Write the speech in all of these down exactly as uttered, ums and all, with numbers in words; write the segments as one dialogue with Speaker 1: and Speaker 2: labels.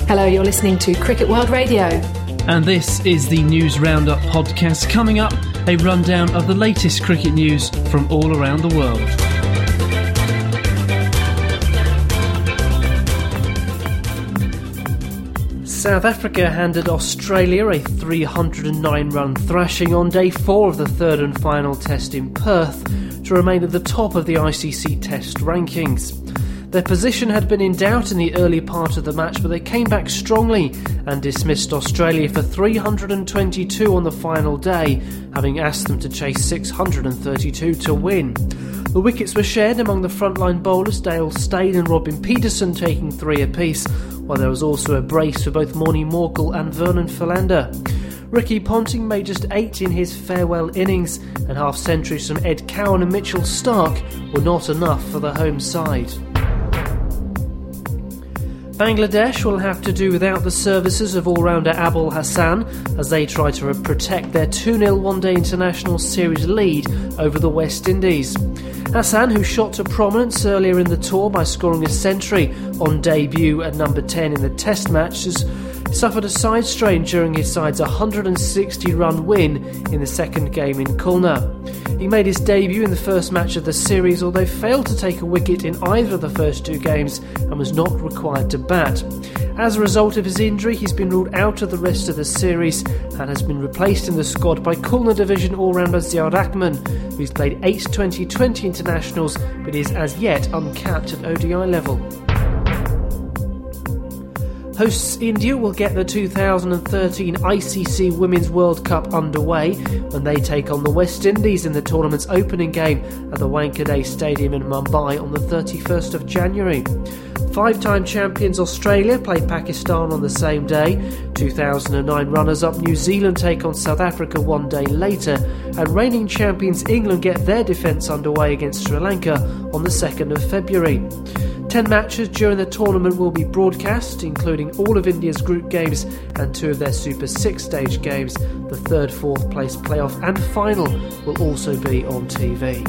Speaker 1: Hello, you're listening to Cricket World Radio.
Speaker 2: And this is the News Roundup podcast. Coming up, a rundown of the latest cricket news from all around the world. South Africa handed Australia a three hundred nine run thrashing on day four of the third and final test in Perth to remain at the top of the I C C Test rankings. Their position had been in doubt in the early part of the match, but they came back strongly and dismissed Australia for three hundred twenty-two on the final day, having asked them to chase six hundred thirty-two to win. The wickets were shared among the frontline bowlers, Dale Steyn and Robin Peterson taking three apiece, while there was also a brace for both Morne Morkel and Vernon Philander. Ricky Ponting made just eight in his farewell innings, and half-centuries from Ed Cowan and Mitchell Starc were not enough for the home side. Bangladesh will have to do without the services of all-rounder Abul Hassan as they try to protect their two nil one-day international series lead over the West Indies. Hassan, who shot to prominence earlier in the tour by scoring a century on debut at number ten in the Test matches, suffered a side strain during his side's one hundred sixty run win in the second game in Khulna. He made his debut in the first match of the series, although failed to take a wicket in either of the first two games and was not required to bat. As a result of his injury, he's been ruled out of the rest of the series and has been replaced in the squad by Khulna division all-rounder Ziaur Rahman, who's played eight twenty twenty internationals but is as yet uncapped at O D I level. Hosts India will get the two thousand thirteen I C C Women's World Cup underway when they take on the West Indies in the tournament's opening game at the Wankhede Stadium in Mumbai on the thirty-first of January. Five-time champions Australia play Pakistan on the same day. two thousand nine runners-up New Zealand take on South Africa one day later, and reigning champions England get their defence underway against Sri Lanka on the second of February. Ten matches during the tournament will be broadcast, including all of India's group games and two of their Super six stage games. The third, fourth place playoff and final will also be on T V.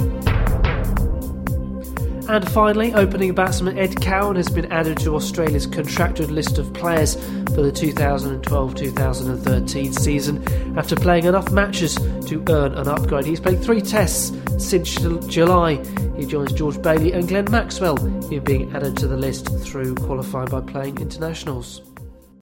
Speaker 2: And finally, opening batsman Ed Cowan has been added to Australia's contracted list of players for the two thousand twelve two thousand thirteen season after playing enough matches to earn an upgrade. He's played three tests since July. He joins George Bailey and Glenn Maxwell in being added to the list through qualifying by playing internationals.